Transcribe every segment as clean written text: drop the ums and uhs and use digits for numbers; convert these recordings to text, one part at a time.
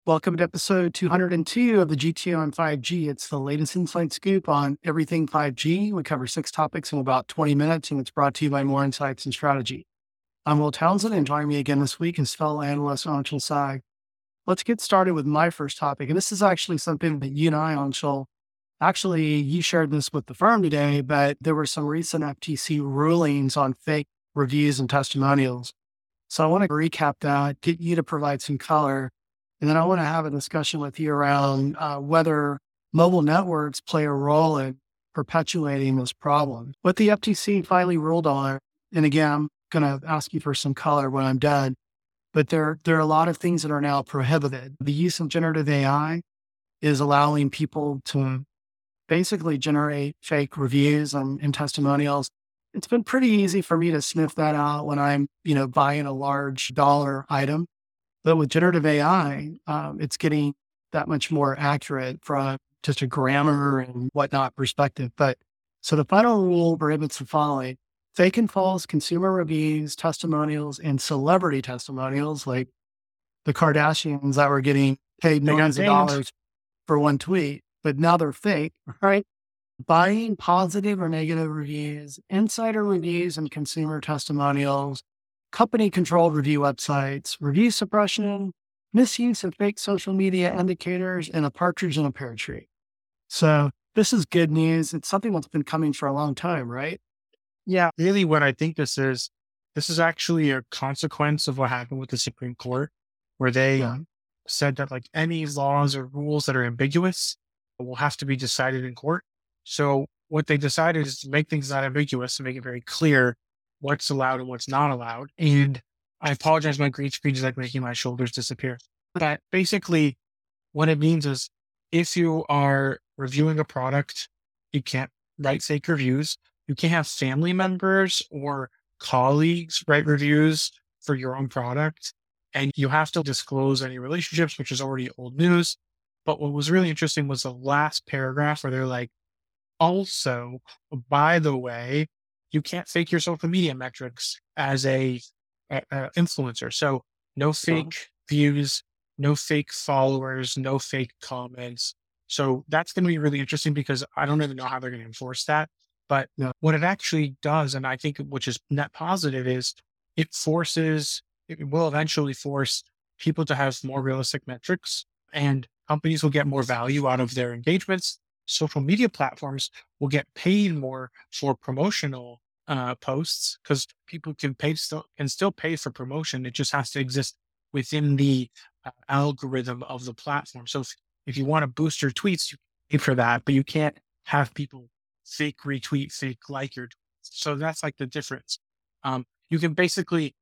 Welcome to episode 202 of the GTO on 5G. It's the latest inside scoop on everything 5G. We cover 6 topics in about 20 minutes, and it's brought to you by More Insights and Strategy. I'm Will Townsend, and joining me again this week is fellow analyst Anshul Sag. Let's get started with my first topic, and this is actually something that you and I, Anshul, you shared this with the firm today, but there were some recent FTC rulings on fake reviews and testimonials. So I want to recap that, get you to provide some color. And then I want to have a discussion with you around whether mobile networks play a role in perpetuating this problem. What the FTC finally ruled on, and again, I'm going to ask you for some color when I'm done, but there are a lot of things that are now prohibited. The use of generative AI is allowing people to basically generate fake reviews and testimonials. It's been pretty easy for me to sniff that out when I'm, buying a large dollar item. But with generative AI, it's getting that much more accurate from just a grammar and whatnot perspective. But so the final rule prohibits the following: fake and false consumer reviews, testimonials, and celebrity testimonials, like the Kardashians that were getting paid millions of dollars for one tweet, but now they're fake, right? Buying positive or negative reviews, insider reviews, and consumer testimonials, company-controlled review websites, review suppression, misuse of fake social media indicators, and a partridge in a pear tree. So this is good news. It's something that's been coming for a long time, right? Yeah, really what I think this is actually a consequence of what happened with the Supreme Court, where they said that like any laws or rules that are ambiguous will have to be decided in court. So what they decided is to make things not ambiguous and make it very clear what's allowed and what's not allowed. And I apologize, my green screen is like making my shoulders disappear. But basically what it means is if you are reviewing a product, you can't write fake reviews. You can't have family members or colleagues write reviews for your own product. And you have to disclose any relationships, which is already old news. But what was really interesting was the last paragraph where they're like, also, by the way, you can't fake your social media metrics as a influencer. So no fake views, no fake followers, no fake comments. So that's going to be really interesting because I don't even know how they're going to enforce that. But what it actually does, and I think which is net positive, is it will eventually force people to have more realistic metrics, and companies will get more value out of their engagements. Social media platforms will get paid more for promotional posts because people can still pay for promotion. It just has to exist within the algorithm of the platform. So if you want to boost your tweets, you pay for that, but you can't have people fake retweet, fake like your tweets. So that's like the difference. You can basically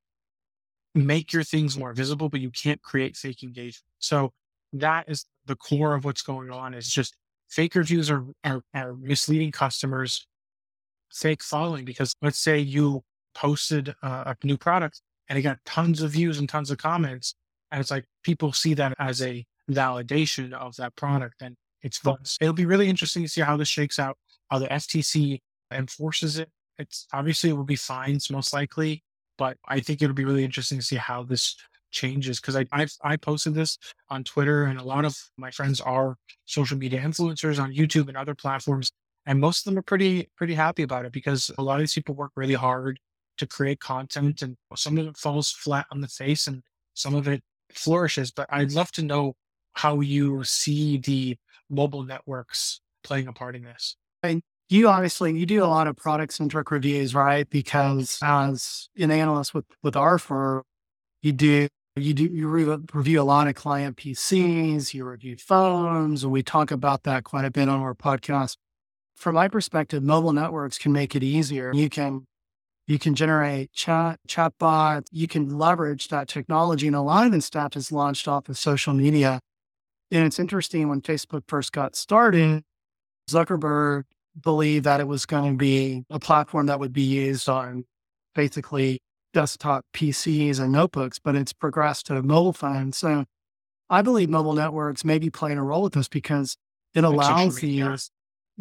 make your things more visible, but you can't create fake engagement. So that is the core of what's going on. Is just fake reviews are misleading customers, fake following, because let's say you posted a new product and it got tons of views and tons of comments. And it's like people see that as a validation of that product and it's false. It'll be really interesting to see how this shakes out, how the FTC enforces it. It's obviously it will be fines most likely, but I think it'll be really interesting to see how this changes because I posted this on Twitter and a lot of my friends are social media influencers on YouTube and other platforms. And most of them are pretty happy about it because a lot of these people work really hard to create content and some of it falls flat on the face and some of it flourishes. But I'd love to know how you see the mobile networks playing a part in this. And you do a lot of product-centric reviews, right? Because as an analyst with our firm, you review a lot of client PCs, you review phones, and we talk about that quite a bit on our podcast. From my perspective, mobile networks can make it easier. You can generate chatbots, you can leverage that technology. And a lot of this stuff is launched off of social media. And it's interesting, when Facebook first got started, Zuckerberg believed that it was going to be a platform that would be used on basically desktop PCs and notebooks, but it's progressed to mobile phones. So I believe mobile networks may be playing a role with this because it allows these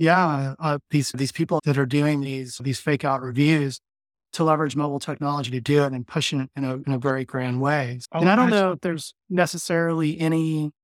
people that are doing these fake out reviews to leverage mobile technology to do it and push it in a very grand way. And I don't know if there's necessarily any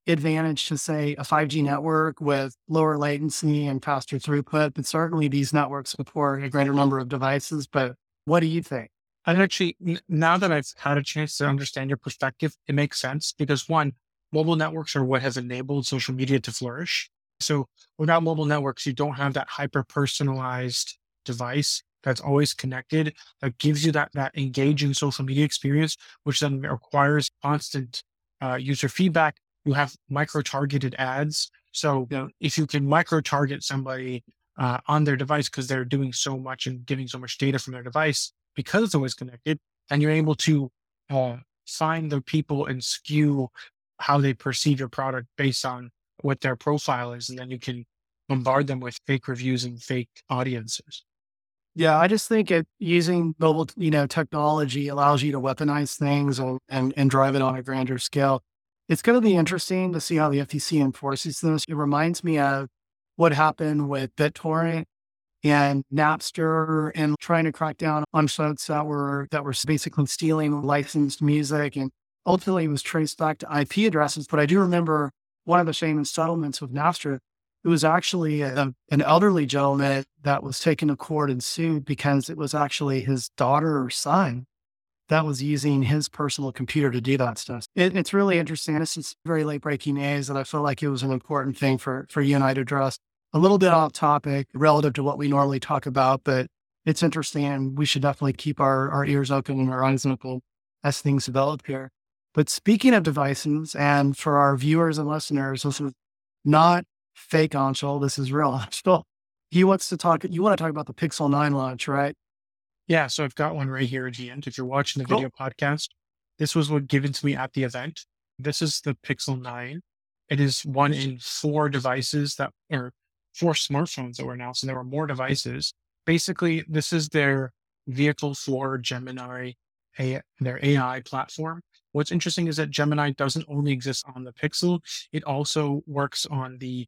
advantage to, say, a 5G network with lower latency and faster throughput, but certainly these networks support a greater number of devices. But what do you think? And actually, now that I've had a chance to understand your perspective, it makes sense because one, mobile networks are what has enabled social media to flourish. So without mobile networks, you don't have that hyper personalized device that's always connected that gives you that engaging social media experience, which then requires constant user feedback. You have micro targeted ads. So Yeah. if you can micro target somebody on their device because they're doing so much and giving so much data from their device, because it's always connected, and you're able to uh, find the people and skew how they perceive your product based on what their profile is, and then you can bombard them with fake reviews and fake audiences. Yeah, I just think using mobile, technology allows you to weaponize things and drive it on a grander scale. It's going to be interesting to see how the FTC enforces this. It reminds me of what happened with BitTorrent and Napster and trying to crack down on folks that were basically stealing licensed music, and ultimately it was traced back to IP addresses. But I do remember one of the famous settlements with Napster. It was actually an elderly gentleman that was taken to court and sued because it was actually his daughter or son that was using his personal computer to do that stuff. It's really interesting. This is very late breaking news, and I feel like it was an important thing for you and I to address. A little bit off topic relative to what we normally talk about, but it's interesting, and we should definitely keep our ears open and our eyes open as things develop here. But speaking of devices, and for our viewers and listeners, this is not fake Anshul. This is real Anshul. You want to talk about the Pixel 9 launch, right? Yeah, so I've got one right here at the end. If you're watching the Cool. video podcast, this was what given to me at the event. This is the Pixel 9. It is one in four devices that are four smartphones that were announced, and there were more devices. Basically, this is their vehicle for Gemini, their AI platform. What's interesting is that Gemini doesn't only exist on the Pixel, it also works on the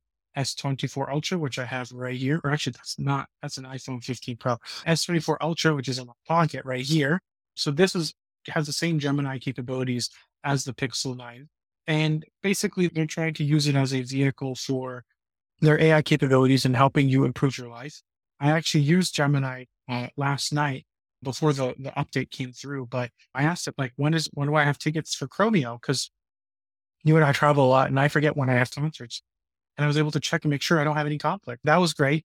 S24 Ultra, which I have right here. Or actually, that's an iPhone 15 Pro. S24 Ultra, which is in my pocket right here. So has the same Gemini capabilities as the Pixel 9. And basically, they're trying to use it as a vehicle for their AI capabilities and helping you improve your life. I actually used Gemini last night before the update came through, but I asked it, like, when do I have tickets for Chromeo? Because you and I travel a lot and I forget when I have concerts. And I was able to check and make sure I don't have any conflict. That was great.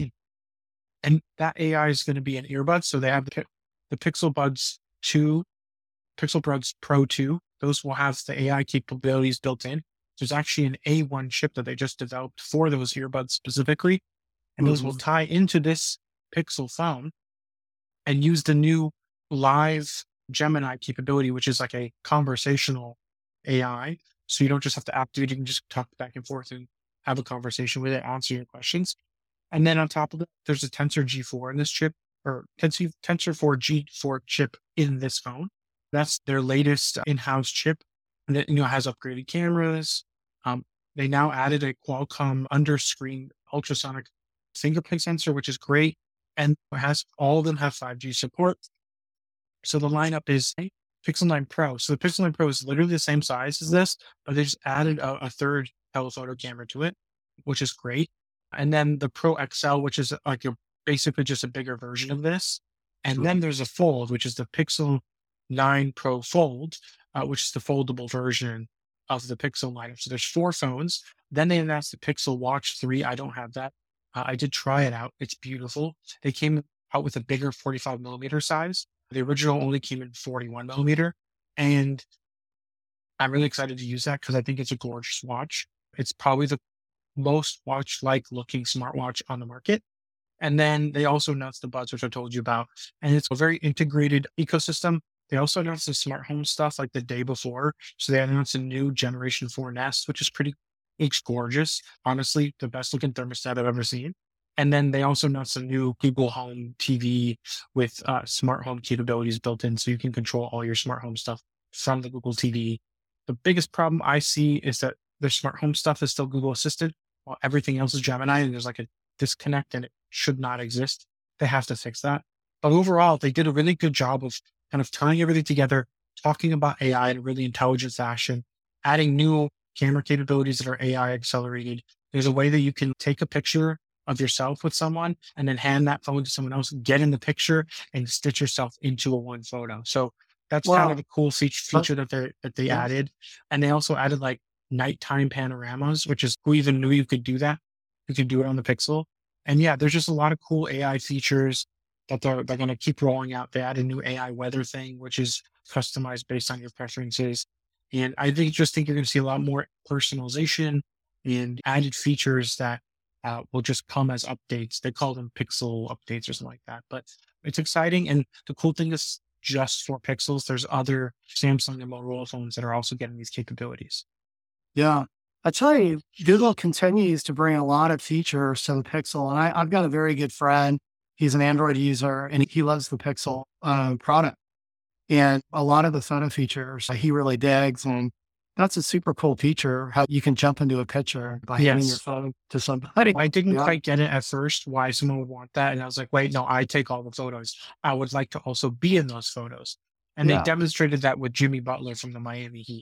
And that AI is going to be an earbud. So they have the Pixel Buds 2, Pixel Buds Pro 2. Those will have the AI capabilities built in. There's actually an A1 chip that they just developed for those earbuds specifically. And those will tie into this Pixel phone and use the new live Gemini capability, which is like a conversational AI. So you don't just have to activate, you can just talk back and forth and have a conversation with it, answer your questions. And then on top of it, there's a Tensor G4 in this chip, or Tensor 4 G4 chip in this phone. That's their latest in-house chip. And it, has upgraded cameras. They now added a Qualcomm under-screen ultrasonic fingerprint sensor, which is great. And all of them have 5G support. So the lineup is Pixel 9 Pro. So the Pixel 9 Pro is literally the same size as this, but they just added a third telephoto camera to it, which is great. And then the Pro XL, which is like basically just a bigger version of this. And then there's a Fold, which is the Pixel 9 Pro Fold, which is the foldable version of the Pixel lineup. So there's four phones. Then they announced the Pixel Watch 3. I don't have that. I did try it out. It's beautiful. They came out with a bigger 45 millimeter size. The original only came in 41 millimeter. And I'm really excited to use that because I think it's a gorgeous watch. It's probably the most watch-like looking smartwatch on the market. And then they also announced the Buds, which I told you about. And it's a very integrated ecosystem. They also announced the smart home stuff like the day before. So they announced a new Generation 4 Nest, which is it's gorgeous. Honestly, the best looking thermostat I've ever seen. And then they also announced a new Google Home TV with smart home capabilities built in. So you can control all your smart home stuff from the Google TV. The biggest problem I see is that their smart home stuff is still Google Assisted, while everything else is Gemini, and there's like a disconnect and it should not exist. They have to fix that. But overall, they did a really good job of kind of tying everything together, talking about AI in a really intelligent fashion, adding new camera capabilities that are AI accelerated. There's a way that you can take a picture of yourself with someone and then hand that phone to someone else, get in the picture and stitch yourself into a one photo. So that's kind of Wow. a cool But, feature that they yeah. added. And they also added like nighttime panoramas, which is who even knew you could do that? You could do it on the Pixel. And yeah, there's just a lot of cool AI features that they're going to keep rolling out. They added a new AI weather thing, which is customized based on your preferences. And I think you're going to see a lot more personalization and added features that will just come as updates. They call them pixel updates or something like that. But it's exciting. And the cool thing is just for Pixels, there's other Samsung and Motorola phones that are also getting these capabilities. Yeah. I tell you, Google continues to bring a lot of features to the Pixel. And I've got a very good friend. He's an Android user and he loves the Pixel product. And a lot of the photo features he really digs. And that's a super cool feature, how you can jump into a picture by handing your Yes. phone to somebody. I didn't Yeah. quite get it at first why someone would want that. And I was like, wait, no, I take all the photos. I would like to also be in those photos. And they Yeah. demonstrated that with Jimmy Butler from the Miami Heat.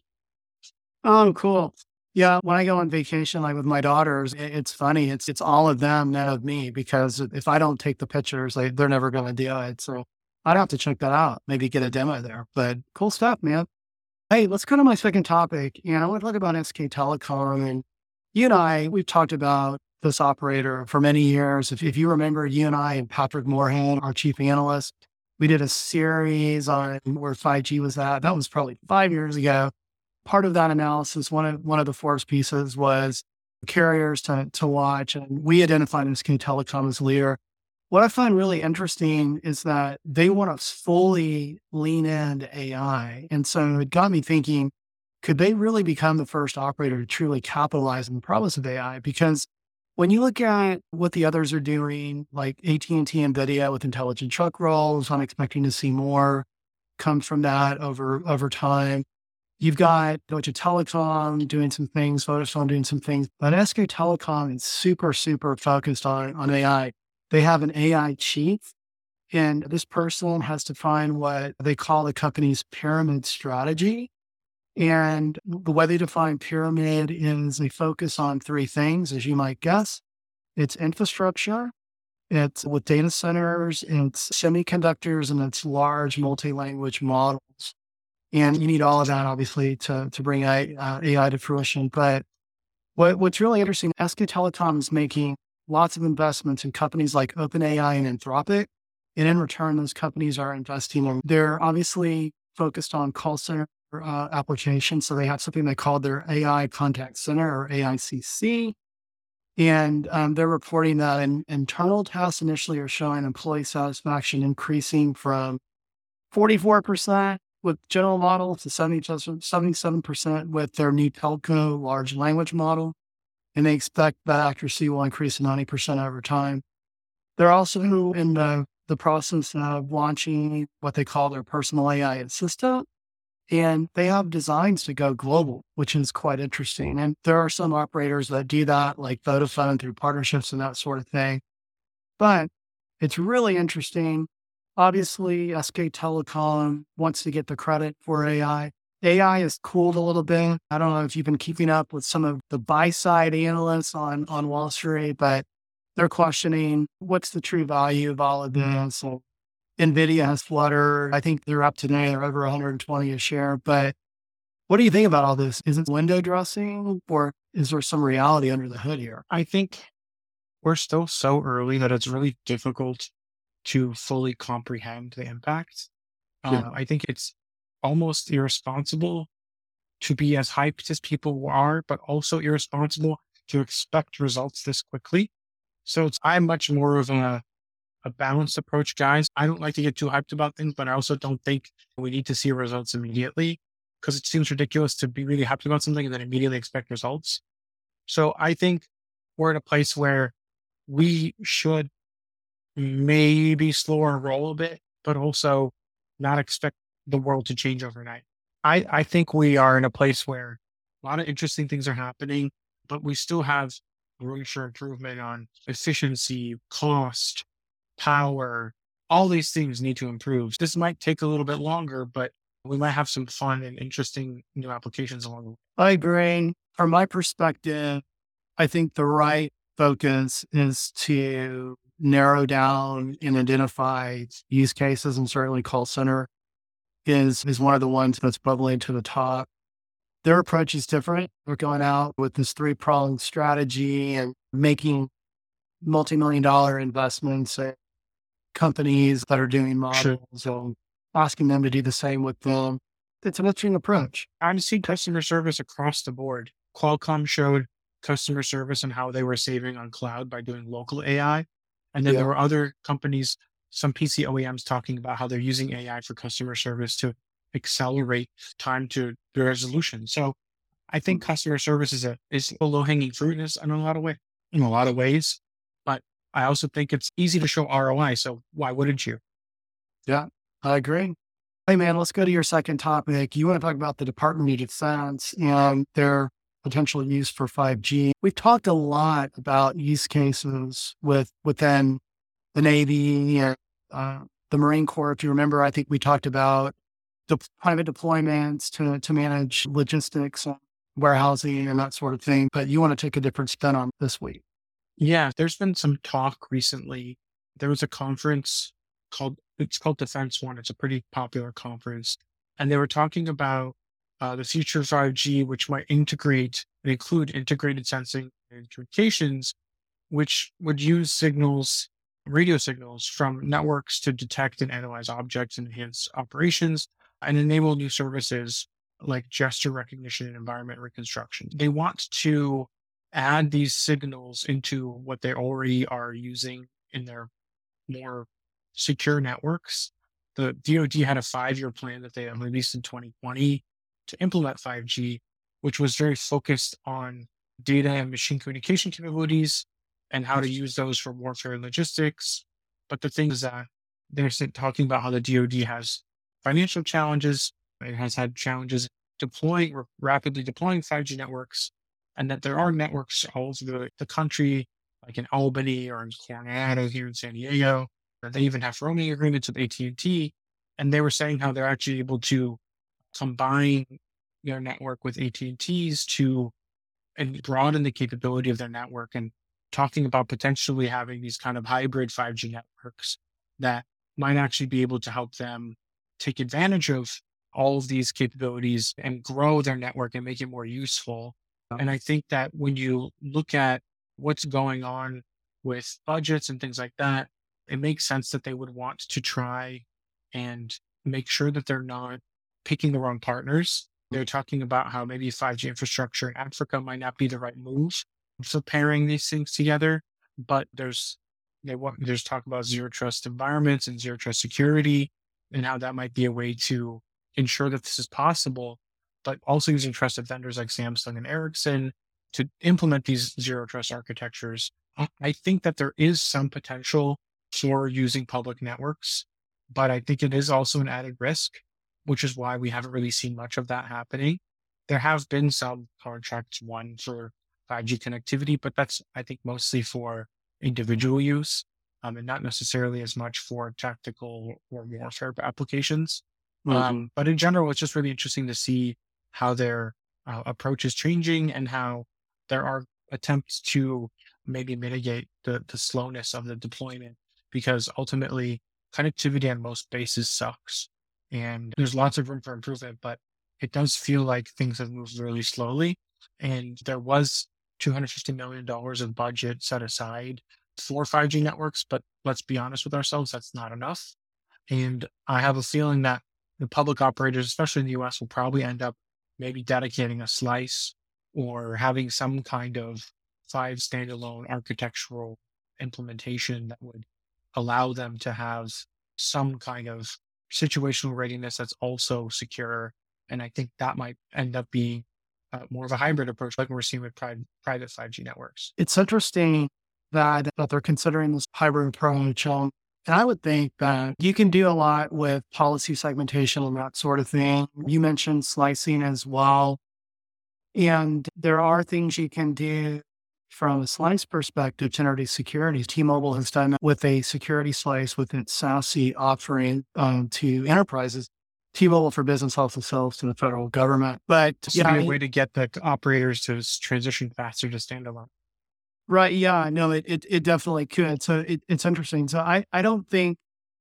Oh, cool. Yeah, when I go on vacation, like with my daughters, it's funny. It's all of them, none of me, because if I don't take the pictures, they're never going to do it. So I'd have to check that out. Maybe get a demo there. But cool stuff, man. Hey, let's go to my second topic. And I want to talk about SK Telecom. And you and I, we've talked about this operator for many years. If you remember, you and I and Patrick Moorhan, our chief analyst, we did a series on where 5G was at. That was probably 5 years ago. Part of that analysis, one of the force pieces was carriers to watch, and we identified SK Telecom as leader. What I find really interesting is that they want to fully lean into AI. And so it got me thinking, could they really become the first operator to truly capitalize on the promise of AI? Because when you look at what the others are doing, like AT&T and NVIDIA with intelligent truck rolls, I'm expecting to see more come from that over time. You've got Deutsche Telekom doing some things, Vodafone doing some things, but SK Telecom is super, super focused on AI. They have an AI chief, and this person has to find what they call the company's pyramid strategy. And the way they define pyramid is they focus on three things, as you might guess. It's infrastructure, it's with data centers, it's semiconductors, and it's large multi-language models. And you need all of that, obviously, to bring AI to fruition. But what's really interesting, SK Telecom is making lots of investments in companies like OpenAI and Anthropic. And in return, those companies are investing in, they're obviously focused on call center applications. So they have something they call their AI contact center or AICC. And they're reporting that internal tests initially are showing employee satisfaction increasing from 44% with general models to 77% with their new telco large language model. And they expect that accuracy will increase to 90% over time. They're also in the process of launching what they call their personal AI assistant. And they have designs to go global, which is quite interesting. And there are some operators that do that, like Vodafone through partnerships and that sort of thing. But it's really interesting. Obviously, SK Telecom wants to get the credit for AI. AI has cooled a little bit. I don't know if you've been keeping up with some of the buy side analysts on Wall Street, but they're questioning what's the true value of all of this. So NVIDIA has fluttered. I think they're up today. They're over 120 a share. But what do you think about all this? Is it window dressing or is there some reality under the hood here? I think we're still so early that it's really difficult to fully comprehend the impact. Yeah. I think it's almost irresponsible to be as hyped as people are, but also irresponsible to expect results this quickly. So I'm much more of a balanced approach, guys. I don't like to get too hyped about things, but I also don't think we need to see results immediately because it seems ridiculous to be really hyped about something and then immediately expect results. So I think we're in a place where we should maybe slow our roll a bit, but also not expect the world to change overnight. I think we are in a place where a lot of interesting things are happening, but we still have room for improvement on efficiency, cost, power. All these things need to improve. This might take a little bit longer, but we might have some fun and interesting new applications along the way. I agree. From my perspective, I think the right focus is to narrow down and identify use cases, and certainly call center is one of the ones that's bubbling to the top. Their approach is different. They're going out with this three-pronged strategy and making multi-million dollar investments in companies that are doing Sure. models and asking them to do the same with them. It's an interesting approach. I'm seeing customer service across the board. Qualcomm showed customer service and how they were saving on cloud by doing local AI. And then Yeah. there were other companies, some PC OEMs talking about how they're using AI for customer service to accelerate time to the resolution. So I think customer service is a low hanging fruit in a lot of ways. But I also think it's easy to show ROI. So why wouldn't you? Yeah, I agree. Hey man, let's go to your second topic. You want to talk about the Department of Defense and their potential use for 5G. We've talked a lot about use cases within the Navy and the Marine Corps. If you remember, I think we talked about private deployments to manage logistics and warehousing and that sort of thing. But you want to take a different spin on this week. Yeah, there's been some talk recently. There was a conference called Defense One. It's a pretty popular conference. And they were talking about the future of 5G, which might integrate and include integrated sensing and communications, which would use signals, radio signals from networks to detect and analyze objects and enhance operations and enable new services like gesture recognition and environment reconstruction. They want to add these signals into what they already are using in their more secure networks. The DoD had a 5-year plan that they released in 2020 to implement 5G, which was very focused on data and machine communication capabilities and how to use those for warfare and logistics. But the thing is that talking about how the DoD has financial challenges, it has had challenges rapidly deploying 5G networks, and that there are networks all over the country, like in Albany or in Coronado here in San Diego. They even have roaming agreements with AT&T, and they were saying how they're actually able to combine their network with AT&T's and broaden the capability of their network, and talking about potentially having these kind of hybrid 5G networks that might actually be able to help them take advantage of all of these capabilities and grow their network and make it more useful. And I think that when you look at what's going on with budgets and things like that, it makes sense that they would want to try and make sure that they're not picking the wrong partners. They're talking about how maybe 5G infrastructure in Africa might not be the right move for pairing these things together, but there's talk about zero trust environments and zero trust security and how that might be a way to ensure that this is possible, but also using trusted vendors like Samsung and Ericsson to implement these zero trust architectures. I think that there is some potential for using public networks, but I think it is also an added risk, which is why we haven't really seen much of that happening. There have been some contracts won for 5G connectivity, but that's, I think, mostly for individual use and not necessarily as much for tactical or warfare applications. But in general, it's just really interesting to see how their approach is changing and how there are attempts to maybe mitigate the slowness of the deployment, because ultimately connectivity on most bases sucks and there's lots of room for improvement, but it does feel like things have moved really slowly. And there was $250 million of budget set aside for 5G networks, but let's be honest with ourselves, that's not enough. And I have a feeling that the public operators, especially in the US, will probably end up maybe dedicating a slice or having some kind of 5 standalone architectural implementation that would allow them to have some kind of situational readiness that's also secure. And I think that might end up being more of a hybrid approach, like we're seeing with private 5G networks. It's interesting that they're considering this hybrid approach. And I would think that you can do a lot with policy segmentation and that sort of thing. You mentioned slicing as well. And there are things you can do from a slice perspective to introduce security. T-Mobile has done that with a security slice with its SASE offering to enterprises T-Mobile for Business also sells to the federal government. But This would be a way to get the operators to transition faster to standalone. right. Yeah, no, it definitely could. So it's interesting. So I don't think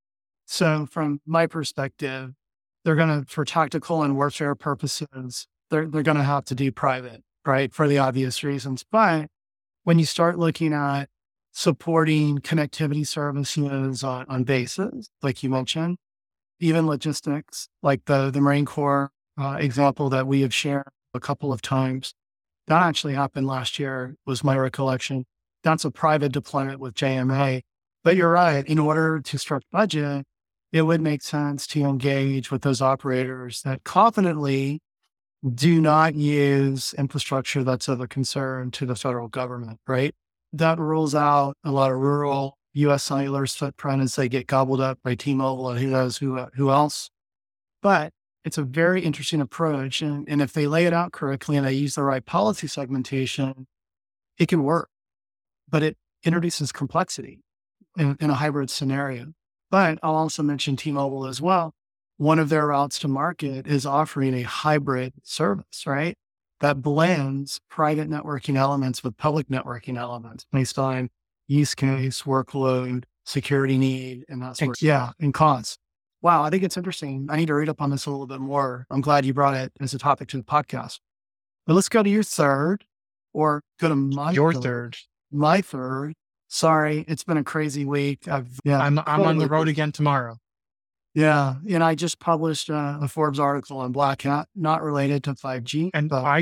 so from my perspective, they're going to, for tactical and warfare purposes, they're going to have to do private, right? For the obvious reasons. But when you start looking at supporting connectivity services on bases, like you mentioned, even logistics, like the Marine Corps example that we have shared a couple of times, that actually happened last year, was my recollection. That's a private deployment with JMA. But you're right, in order to stretch budget, it would make sense to engage with those operators that confidently do not use infrastructure that's of a concern to the federal government, right? That rules out a lot of rural US Cellular's footprint as they get gobbled up by T-Mobile and who knows who else. But it's a very interesting approach. And if they lay it out correctly and they use the right policy segmentation, it can work. But it introduces complexity in a hybrid scenario. But I'll also mention T-Mobile as well. One of their routes to market is offering a hybrid service, right? That blends private networking elements with public networking elements based on use case, workload, security need, and that sort of, yeah, and cost. Wow, I think it's interesting. I need to read up on this a little bit more. I'm glad you brought it as a topic to the podcast. But let's go to your third, or go to your third. My third. Sorry, it's been a crazy week. I'm on the road again tomorrow. Yeah, and I just published a Forbes article on Black Hat, not related to 5G. And I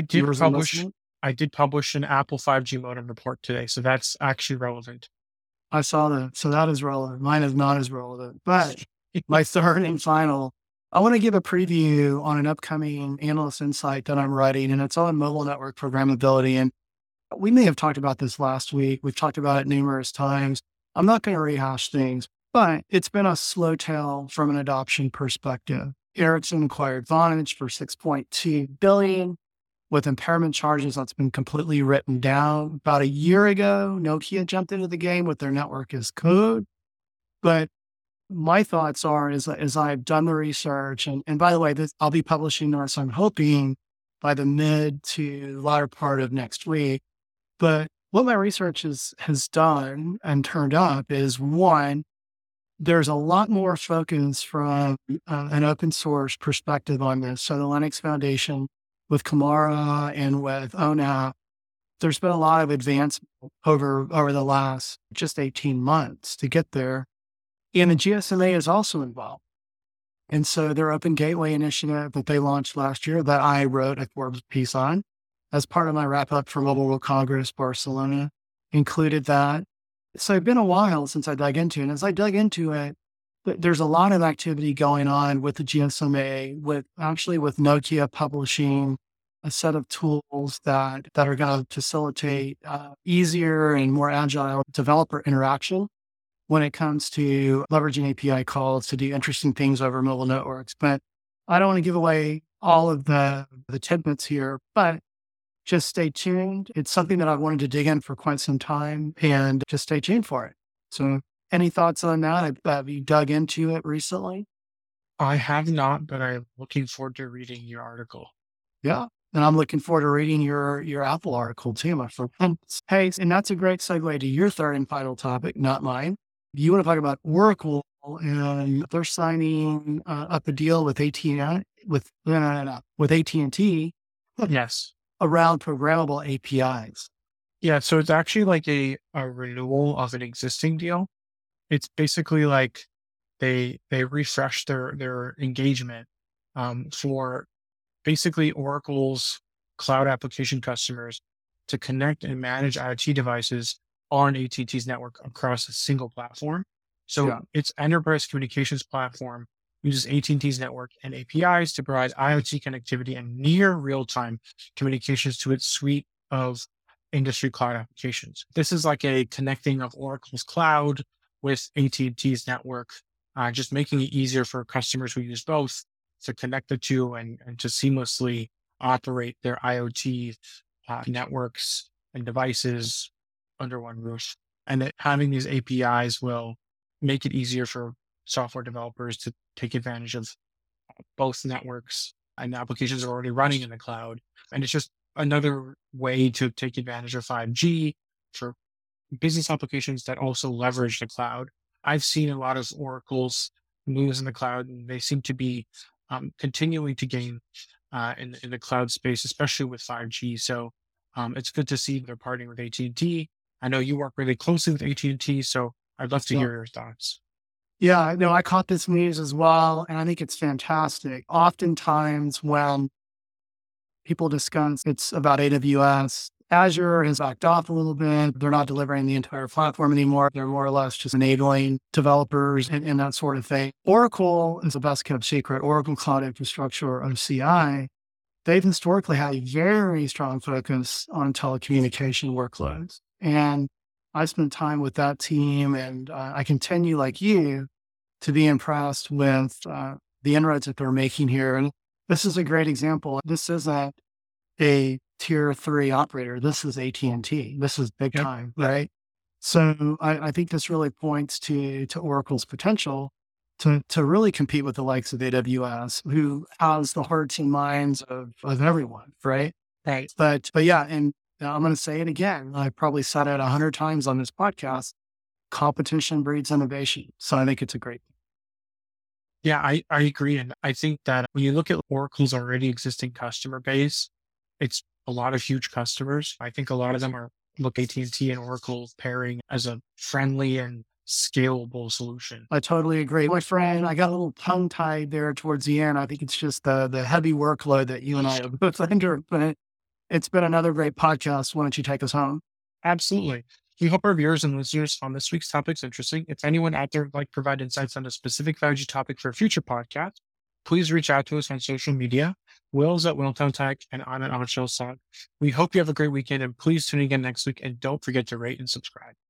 did publish an Apple 5G modem report today, so that's actually relevant. I saw that, so that is relevant. Mine is not as relevant. But my third and final, I want to give a preview on an upcoming analyst insight that I'm writing, and it's on mobile network programmability. And we may have talked about this last week. We've talked about it numerous times. I'm not going to rehash things, but it's been a slow tail from an adoption perspective. Ericsson acquired Vonage for $6.2 billion with impairment charges. That's been completely written down. About a year ago, Nokia jumped into the game with their network as code. But my thoughts are, as I've done the research, and by the way, I'll be publishing this, I'm hoping, by the mid to latter part of next week. But what my research has done and turned up is, one, there's a lot more focus from an open source perspective on this. So the Linux Foundation with Kamara and with ONAP, there's been a lot of advancement over the last just 18 months to get there. And the GSMA is also involved. And so their Open Gateway initiative that they launched last year, that I wrote a Forbes piece on, as part of my wrap up for Mobile World Congress Barcelona, included that. So it's been a while since I dug into it. And as I dug into it, there's a lot of activity going on with the GSMA, with Nokia publishing a set of tools that are going to facilitate easier and more agile developer interaction when it comes to leveraging API calls to do interesting things over mobile networks. But I don't want to give away all of the tidbits here, but just stay tuned. It's something that I've wanted to dig in for quite some time, and just stay tuned for it. So any thoughts on that? Have you dug into it recently? I have not, but I'm looking forward to reading your article. Yeah. And I'm looking forward to reading your Apple article too, my friend. Hey, and that's a great segue to your third and final topic, not mine. You want to talk about Oracle, and they're signing up a deal with AT&T, Yes. around programmable APIs. Yeah. So it's actually like a renewal of an existing deal. It's basically like they refresh their engagement for basically Oracle's cloud application customers to connect and manage IoT devices on AT&T's network across a single platform. So its enterprise communications platform uses AT&T's network and APIs to provide IoT connectivity and near real-time communications to its suite of industry cloud applications. This is like a connecting of Oracle's cloud with AT&T's network, just making it easier for customers who use both to connect the two and to seamlessly operate their IoT networks and devices under one roof. And that having these APIs will make it easier for software developers to take advantage of both networks and applications are already running in the cloud. And it's just another way to take advantage of 5G for business applications that also leverage the cloud. I've seen a lot of Oracle's moves in the cloud, and they seem to be continuing to gain in the cloud space, especially with 5G. So it's good to see they're partnering with AT&T. I know you work really closely with AT&T, so I'd love to So, hear your thoughts. yeah, no, I caught this news as well, and I think it's fantastic. Oftentimes when people discuss it's about AWS, Azure has backed off a little bit. They're not delivering the entire platform anymore. They're more or less just enabling developers and that sort of thing. Oracle is the best kept secret. Oracle Cloud Infrastructure, OCI, they've historically had a very strong focus on telecommunication workloads. And I spent time with that team, and I continue, like you, to be impressed with the inroads that they're making here. And this is a great example. This isn't a tier 3 operator. This is AT&T. This is big Yep. time, right? So I think this really points to Oracle's potential to really compete with the likes of AWS, who has the hearts and minds of everyone, right? Right. But yeah, and I'm going to say it again. I've probably said it 100 times on this podcast. Competition breeds innovation. So I think it's a great. Yeah, I agree. And I think that when you look at Oracle's already existing customer base, it's a lot of huge customers. I think a lot of them are look AT&T and Oracle pairing as a friendly and scalable solution. I totally agree. My friend, I got a little tongue tied there towards the end. I think it's just the heavy workload that you and I have both under, but it's been another great podcast. Why don't you take us home? Absolutely. We hope our viewers and listeners found this week's topics interesting. If anyone out there would like to provide insights on a specific 5G topic for a future podcast, please reach out to us on social media, Will's at Willtown Tech and on Shellstock. We hope you have a great weekend, and please tune in again next week, and don't forget to rate and subscribe.